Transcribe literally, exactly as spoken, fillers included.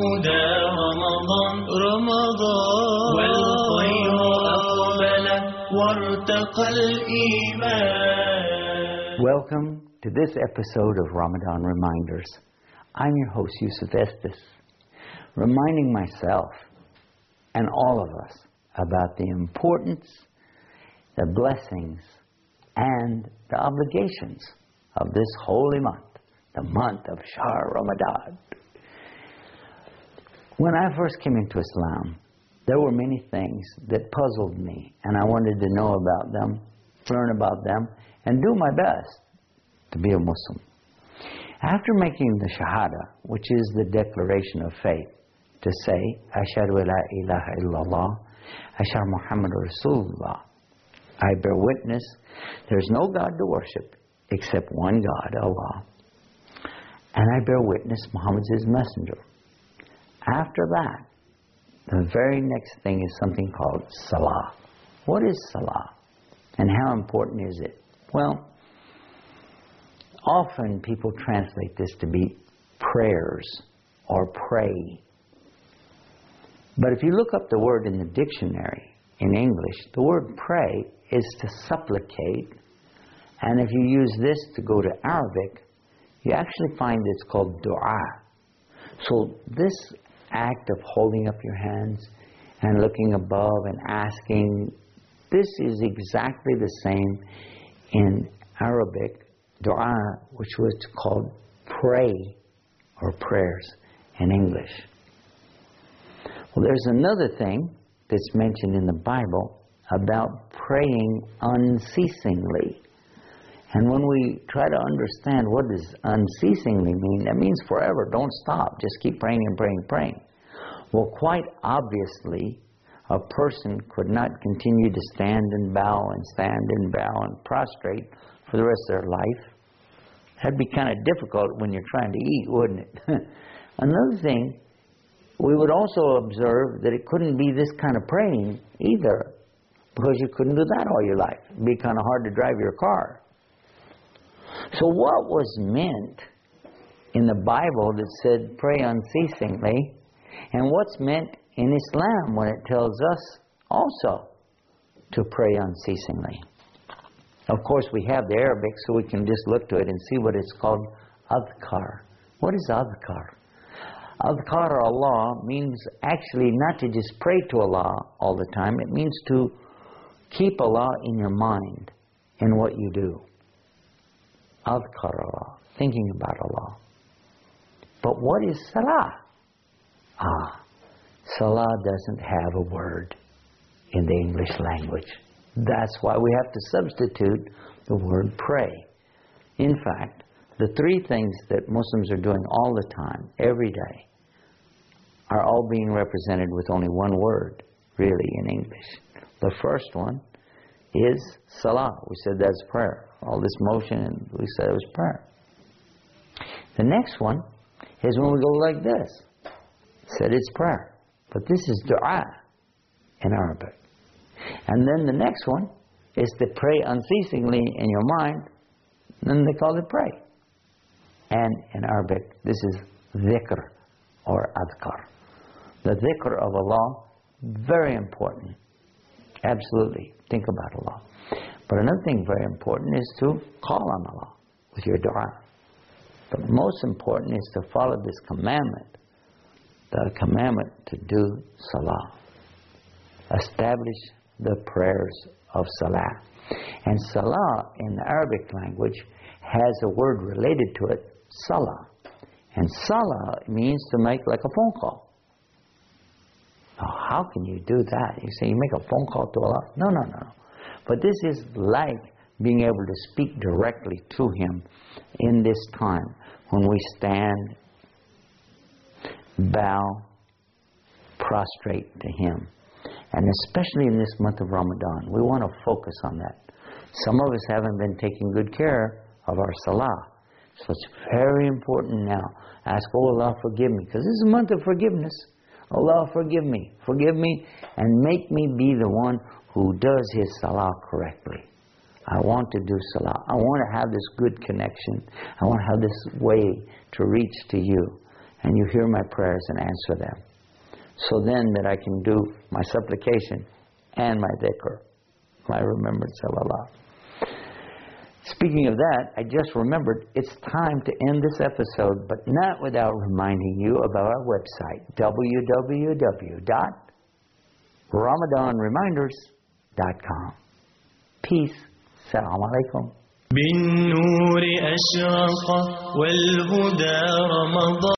هدى رمضان رمضان والخير أقبل وارتقى الإيمان. Welcome to this episode of Ramadan Reminders. I'm your host, Yusuf Estes, reminding myself and all of us about the importance, the blessings, and the obligations of this holy month, the month of Shahr Ramadan. When I first came into Islam, there were many things that puzzled me, and I wanted to know about them, learn about them, and do my best to be a Muslim. After making the Shahada, which is the declaration of faith, to say, Ashhadu la ilaha illallah, Ashhadu Muhammad Rasulullah, I bear witness there is no God to worship except one God, Allah, and I bear witness Muhammad is His messenger. After that, the very next thing is something called Salah. What is Salah? And how important is it? Well, often people translate this to be prayers or pray. But if you look up the word in the dictionary in English, the word pray is to supplicate. And if you use this to go to Arabic, you actually find it's called dua. So this act of holding up your hands and looking above and asking, this is exactly the same in Arabic, dua, which was called pray or prayers in English. Well, there's another thing that's mentioned in the Bible about praying unceasingly. And when we try to understand what does unceasingly mean, that means forever, don't stop, just keep praying and praying and praying. Well, quite obviously, a person could not continue to stand and bow and stand and bow and prostrate for the rest of their life. That'd be kind of difficult when you're trying to eat, wouldn't it? Another thing, we would also observe that it couldn't be this kind of praying either, because you couldn't do that all your life. It'd be kind of hard to drive your car. So what was meant in the Bible that said pray unceasingly, and what's meant in Islam when it tells us also to pray unceasingly? Of course, we have the Arabic, so we can just look to it and see what it's called, adhkar. What is adhkar? Adhkar Allah means actually not to just pray to Allah all the time. It means to keep Allah in your mind in what you do. Adhkar Allah, thinking about Allah. But what is Salah? Ah, Salah doesn't have a word in the English language. That's why we have to substitute the word pray. In fact, the three things that Muslims are doing all the time, every day, are all being represented with only one word, really, in English. The first one is Salah. We said that's prayer. All this motion, and we said it was prayer. The next one is when we go like this. Said it's prayer. But this is dua in Arabic. And then the next one is to pray unceasingly in your mind. Then they call it pray. And in Arabic, this is dhikr or adhkar. The dhikr of Allah, very important. Absolutely. Think about Allah. But another thing very important is to call on Allah with your dua. But most important is to follow this commandment, the commandment to do salah. Establish the prayers of salah. And salah in the Arabic language has a word related to it, salah. And salah means to make like a phone call. Now, how can you do that? You say you make a phone call to Allah? No, no, no. But this is like being able to speak directly to Him in this time when we stand, bow, prostrate to Him. And especially in this month of Ramadan, we want to focus on that. Some of us haven't been taking good care of our salah. So it's very important now. Ask, oh Allah, forgive me. Because this is a month of forgiveness. Allah, forgive me. Forgive me and make me be the one who does his salah correctly. I want to do salah. I want to have this good connection. I want to have this way to reach to you. and you hear my prayers and answer them. So then that I can do my supplication and my dhikr, my remembrance of Allah. Speaking of that, I just remembered it's time to end this episode, but not without reminding you about our website, w w w dot ramadan reminders dot com. Peace. Assalamu alaikum. بالنور أشرق والهدى رمضان